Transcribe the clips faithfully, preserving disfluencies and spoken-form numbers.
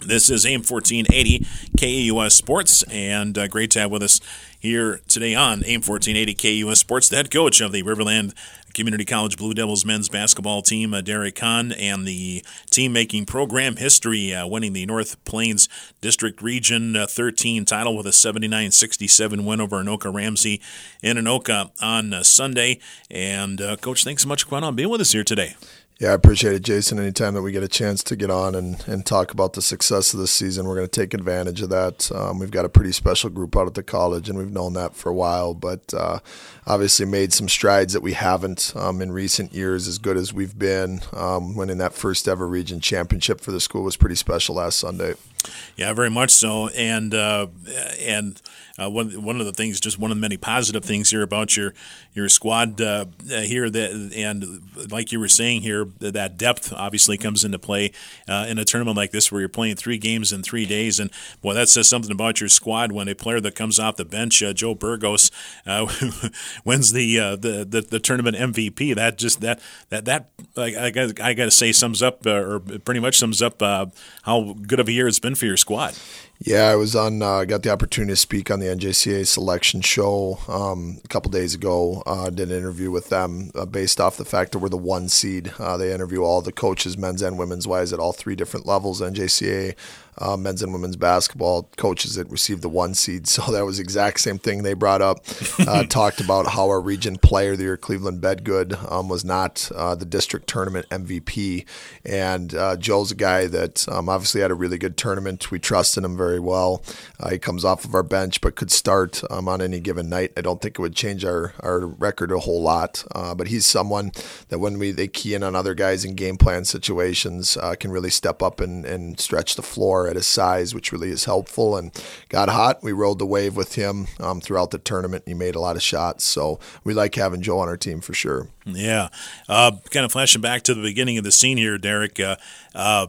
This is A M fourteen eighty K A U S Sports, and uh, great to have with us here today on A M fourteen eighty K A U S Sports, the head coach of the Riverland Community College Blue Devils men's basketball team, uh, Derek Kahn, and the team making program history, uh, winning the North Plains District Region uh, thirteen title with a seventy-nine sixty-seven win over Anoka Ramsey in Anoka on uh, Sunday. And, uh, Coach, thanks so much for coming on and being with us here today. Yeah, I appreciate it, Jason. Anytime that we get a chance to get on and, and talk about the success of this season, we're going to take advantage of that. Um, we've got a pretty special group out at the college, and we've known that for a while, but uh, obviously made some strides that we haven't um, in recent years as good as we've been. Um, winning that first ever region championship for the school was pretty special last Sunday. Yeah, very much so. And uh, and uh, one one of the things, just one of the many positive things here about your your squad uh, here, that and like you were saying here, that depth obviously comes into play uh, in a tournament like this where you're playing three games in three days. And boy, that says something about your squad when a player that comes off the bench, uh, Joe Burgos, uh, wins the, uh, the the the tournament M V P. That just that that that I, I got I got to say sums up uh, or pretty much sums up uh, how good of a year it's been for your squad. Yeah, I was on. Uh, got the opportunity to speak on the N J C A selection show um, a couple days ago. Uh, did an interview with them uh, based off the fact that we're the one seed. Uh, they interview all the coaches, men's and women's wise, at all three different levels. N J C A. Uh, men's and women's basketball coaches that received the one seed. So that was the exact same thing they brought up. Uh, talked about how our region player of the year, Cleveland Bedgood, um, was not uh, the district tournament M V P. And uh, Joe's a guy that um, obviously had a really good tournament. We trusted him very well. Uh, he comes off of our bench but could start um, on any given night. I don't think it would change our, our record a whole lot. Uh, but he's someone that when we they key in on other guys in game plan situations uh, can really step up and, and stretch the floor at his size, which really is helpful, and got hot. We rode the wave with him um, throughout the tournament. He made a lot of shots, so we like having Joe on our team for sure. Yeah. Uh, kind of flashing back to the beginning of the scene here, Derek, uh, uh,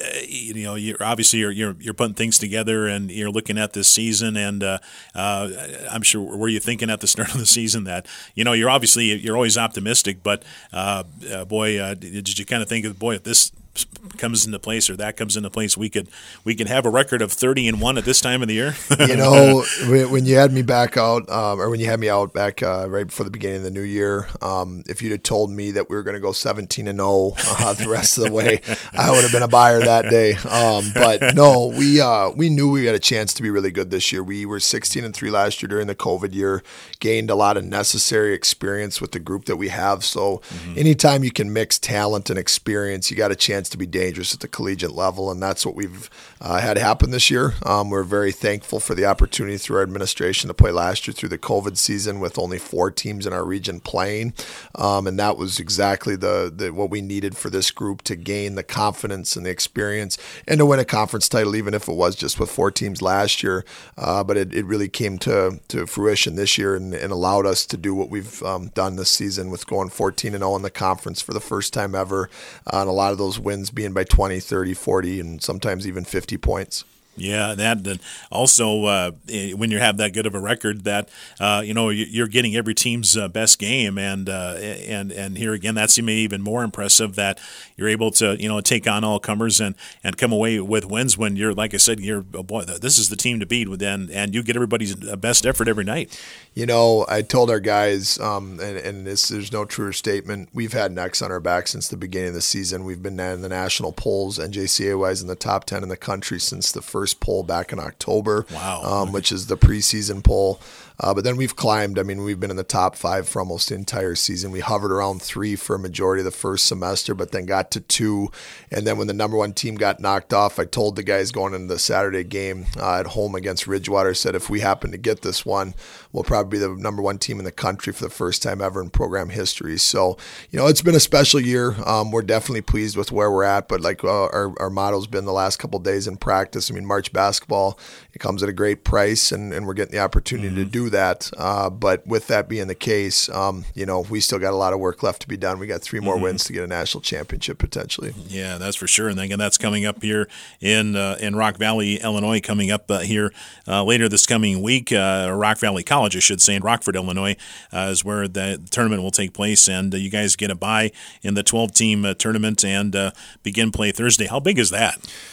you know, you're obviously you're, you're you're putting things together and you're looking at this season, and uh, uh, I'm sure were you thinking at the start of the season that, you know, you're obviously you're always optimistic, but uh, uh, boy, uh, did you kind of think of, boy, if this comes into place or that comes into place, we could we could have a record of thirty and one at this time of the year? You know, when you had me back out, um, or when you had me out back uh, right before the beginning of the new year, um, if you'd have told me that we were going to go seventeen and zero uh, the rest of the way, I would have been a buyer that day. Um, but no, we uh, we knew we had a chance to be really good this year. We were sixteen and three last year during the COVID year, gained a lot of necessary experience with the group that we have. So mm-hmm. anytime you can mix talent and experience, you got a chance to be dangerous at the collegiate level, and that's what we've uh, had happen this year. Um, we're very thankful for the opportunity through our administration to play last year through the COVID season with only four teams in our region playing, um, and that was exactly the, the what we needed for this group to gain the confidence and the experience and to win a conference title, even if it was just with four teams last year. Uh, but it, it really came to, to fruition this year and, and allowed us to do what we've um, done this season with going fourteen and oh in the conference for the first time ever, uh, and a lot of those wins being by twenty, thirty, forty, and sometimes even fifty points. Yeah, that and also uh, when you have that good of a record, that uh, you know you're getting every team's uh, best game, and uh, and and here again, that's even more impressive that you're able to you know take on all comers and, and come away with wins when you're, like I said, you're oh boy, this is the team to beat, with and and you get everybody's best effort every night. You know, I told our guys, um, and, and this there's no truer statement. We've had necks on our back since the beginning of the season. We've been in the national polls, N J C A-wise, in the top ten in the country since the first poll back in October, wow. um, which is the preseason poll. Uh, but then we've climbed. I mean, we've been in the top five for almost the entire season. We hovered around three for a majority of the first semester, but then got to two. And then when the number one team got knocked off, I told the guys going into the Saturday game uh, at home against Ridgewater, said if we happen to get this one, we'll probably be the number one team in the country for the first time ever in program history. So, you know, it's been a special year. Um, we're definitely pleased with where we're at, but like uh, our, our motto's been the last couple of days in practice. I mean, March basketball, it comes at a great price, and, and we're getting the opportunity mm-hmm. to do that. Uh, but with that being the case, um, you know, we still got a lot of work left to be done. We got three more mm-hmm. wins to get a national championship potentially. Yeah, that's for sure. And again, that's coming up here in uh, in Rock Valley, Illinois, coming up uh, here uh, later this coming week. Uh, Rock Valley College, I should say, in Rockford, Illinois, uh, is where the tournament will take place. And uh, you guys get a bye in the twelve-team uh, tournament and uh, begin play Thursday. How big is that?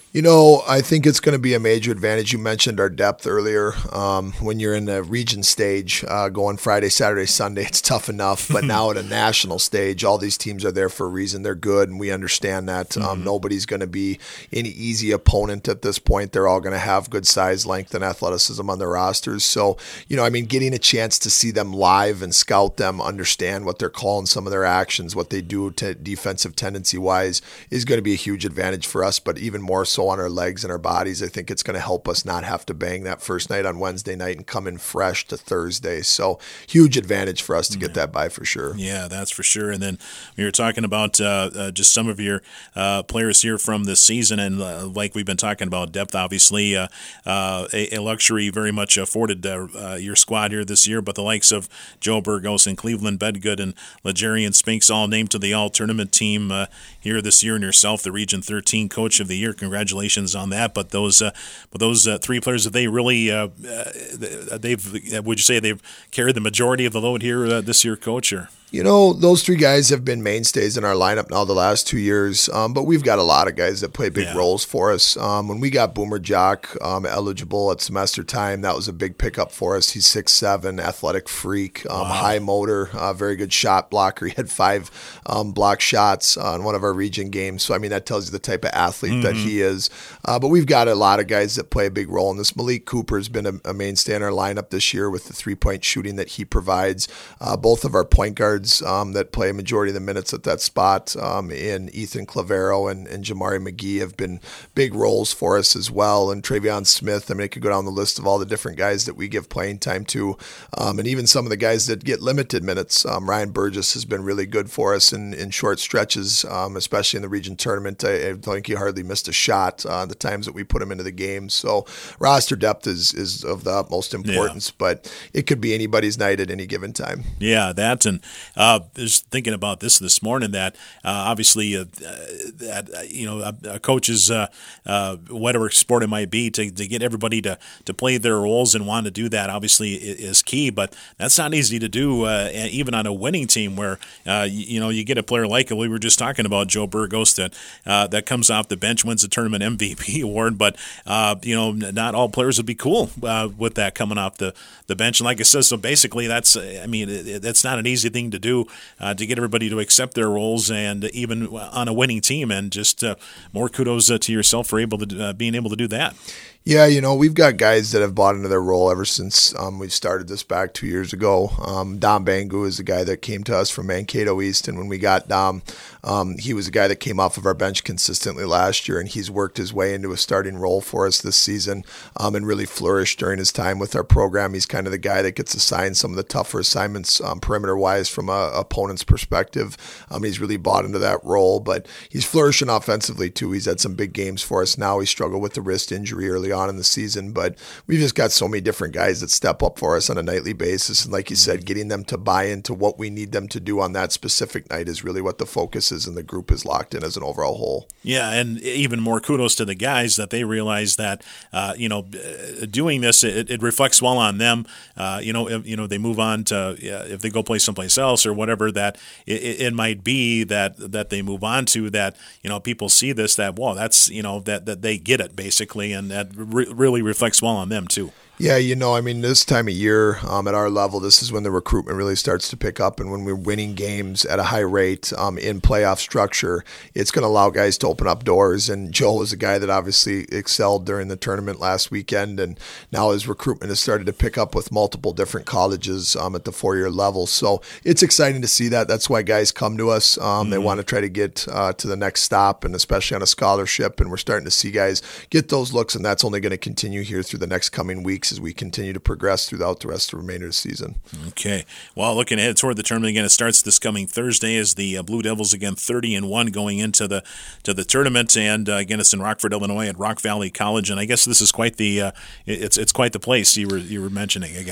You know, I think it's going to be a major advantage. You mentioned our depth earlier. Um, when you're in the region stage, uh, going Friday, Saturday, Sunday, it's tough enough. But now at a national stage, all these teams are there for a reason. They're good, and we understand that. Um, mm-hmm. Nobody's going to be any easy opponent at this point. They're all going to have good size, length, and athleticism on their rosters. So, you know, I mean, getting a chance to see them live and scout them, understand what they're calling, some of their actions, what they do to defensive tendency-wise is going to be a huge advantage for us, but even more so on our legs and our bodies. I think it's going to help us not have to bang that first night on Wednesday night and come in fresh to Thursday. So huge advantage for us to get that by for sure. Yeah, that's for sure. And then we were talking about uh, uh, just some of your uh, players here from this season, and uh, like we've been talking about depth, obviously uh, uh, a, a luxury very much afforded uh, uh, your squad here this year, but the likes of Joe Burgos and Cleveland Bedgood and Legarian Spinks all named to the all-tournament team uh, here this year, and yourself the Region thirteen Coach of the Year. Congratulations on that. But those, uh, but those uh, three players, have they really, uh, uh, they've, would you say they've carried the majority of the load here uh, this year, Coach? Or? You know, those three guys have been mainstays in our lineup now the last two years, um, but we've got a lot of guys that play big yeah. roles for us. Um, when we got Boomer Jock um, eligible at semester time, that was a big pickup for us. He's six foot seven, athletic freak, um, wow. high motor, uh, very good shot blocker. He had five um, block shots on one of our region games. So, I mean, that tells you the type of athlete mm-hmm. that he is. Uh, but we've got a lot of guys that play a big role in this. Malik Cooper has been a, a mainstay in our lineup this year with the three-point shooting that he provides. Uh, both of our point guards Um, that play a majority of the minutes at that spot um, in Ethan Clavero and, and Jamari McGee have been big roles for us as well. And Travion Smith, I mean, I could go down the list of all the different guys that we give playing time to, um, and even some of the guys that get limited minutes. Um, Ryan Burgess has been really good for us in, in short stretches, um, especially in the region tournament. I, I think he hardly missed a shot uh, the times that we put him into the game. So roster depth is, is of the utmost importance, yeah. but it could be anybody's night at any given time. Yeah, that and uh, just thinking about this this morning that uh, obviously uh, that uh, you know a, a coach's uh, uh, whatever sport it might be to, to get everybody to, to play their roles and want to do that obviously is key, but that's not easy to do uh, even on a winning team where uh, you, you know you get a player like we were just talking about Joe Burgos that uh, that comes off the bench, wins the tournament M V P award, but uh, you know not all players would be cool uh, with that coming off the, the bench, and like I said, so basically that's I mean it, it's not an easy thing to do. Uh, to get everybody to accept their roles, and even on a winning team, and just uh, more kudos uh, to yourself for able to uh, being able to do that. Yeah, you know, we've got guys that have bought into their role ever since um, we started this back two years ago. Um, Dom Bangu is the guy that came to us from Mankato East, and when we got Dom, um, he was a guy that came off of our bench consistently last year, and he's worked his way into a starting role for us this season um, and really flourished during his time with our program. He's kind of the guy that gets assigned some of the tougher assignments um, perimeter-wise from a opponent's perspective. Um, he's really bought into that role, but he's flourishing offensively too. He's had some big games for us now. He struggled with the wrist injury early on in the season, but we've just got so many different guys that step up for us on a nightly basis, and like you said, getting them to buy into what we need them to do on that specific night is really what the focus is, and the group is locked in as an overall whole. Yeah, and even more kudos to the guys that they realize that uh, you know doing this it, it reflects well on them. Uh, you know, if, you know they move on to yeah, if they go play someplace else or whatever that it, it might be that that they move on to, that you know people see this, that wow, that's you know that that they get it basically, and that re- really reflects well on them too. Yeah, you know, I mean, this time of year um, at our level, this is when the recruitment really starts to pick up, and when we're winning games at a high rate um, in playoff structure, it's going to allow guys to open up doors. And Joel is a guy that obviously excelled during the tournament last weekend, and now his recruitment has started to pick up with multiple different colleges um, at the four-year level. So it's exciting to see that. That's why guys come to us. Um, mm-hmm. They want to try to get uh, to the next stop, and especially on a scholarship, and we're starting to see guys get those looks, and that's only going to continue here through the next coming weeks as we continue to progress throughout the rest of the remainder of the season. Okay. Well, looking ahead toward the tournament again, it starts this coming Thursday as the uh, Blue Devils again thirty and one going into the to the tournament, and uh, again it's in Rockford, Illinois at Rock Valley College, and I guess this is quite the uh, it's it's quite the place you were you were mentioning, I guess.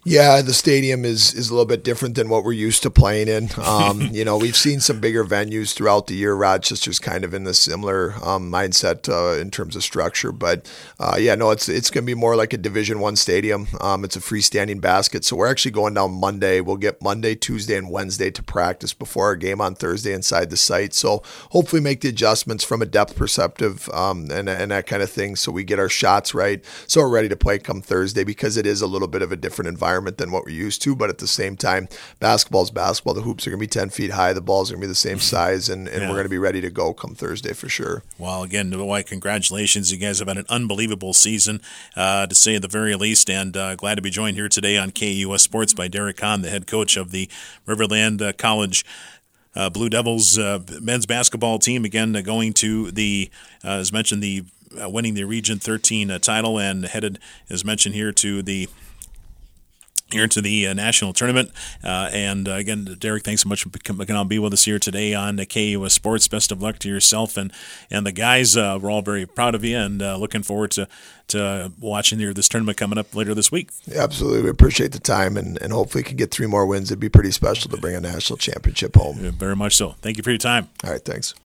Yeah, the stadium is, is a little bit different than what we're used to playing in. Um, you know, we've seen some bigger venues throughout the year. Rochester's kind of in the similar um, mindset uh, in terms of structure, but uh, yeah, no, it's it's going to be more like a Division One stadium. Um, it's a freestanding basket, so we're actually going down Monday. We'll get Monday, Tuesday, and Wednesday to practice before our game on Thursday inside the site. So hopefully make the adjustments from a depth perspective um, and and that kind of thing, so we get our shots right, so we're ready to play come Thursday, because it is a little bit of a different environment than what we're used to, but at the same time, basketball's basketball. The hoops are going to be ten feet high. The balls are going to be the same size, and, and yeah. we're going to be ready to go come Thursday for sure. Well, again, boy, congratulations. You guys have had an unbelievable season, uh, to say at the very least, and uh, glad to be joined here today on K U S Sports by Derek Hahn, the head coach of the Riverland uh, College uh, Blue Devils uh, men's basketball team. Again, uh, going to the, uh, as mentioned, the uh, winning the Region thirteen uh, title, and headed, as mentioned here, to the here to the uh, national tournament. Uh, and uh, again, Derek, thanks so much for coming on be with us here today on uh, K U S Sports. Best of luck to yourself and and the guys. Uh, we're all very proud of you, and uh, looking forward to to watching your, this tournament coming up later this week. Yeah, absolutely. We appreciate the time, and, and hopefully can get three more wins. It'd be pretty special to bring a national championship home. Yeah, very much so. Thank you for your time. All right, thanks.